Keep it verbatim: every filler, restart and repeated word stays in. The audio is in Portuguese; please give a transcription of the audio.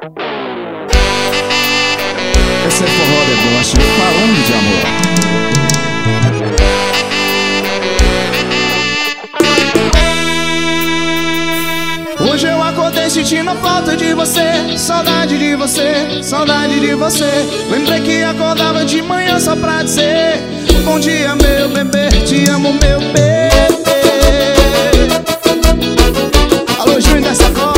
Esse é forró deboche, falando de amor. Hoje eu acordei sentindo a falta de você, saudade de você, saudade de você. Lembrei que acordava de manhã só pra dizer: bom dia meu bebê, te amo meu bebê. Alô Júnior dessa cor.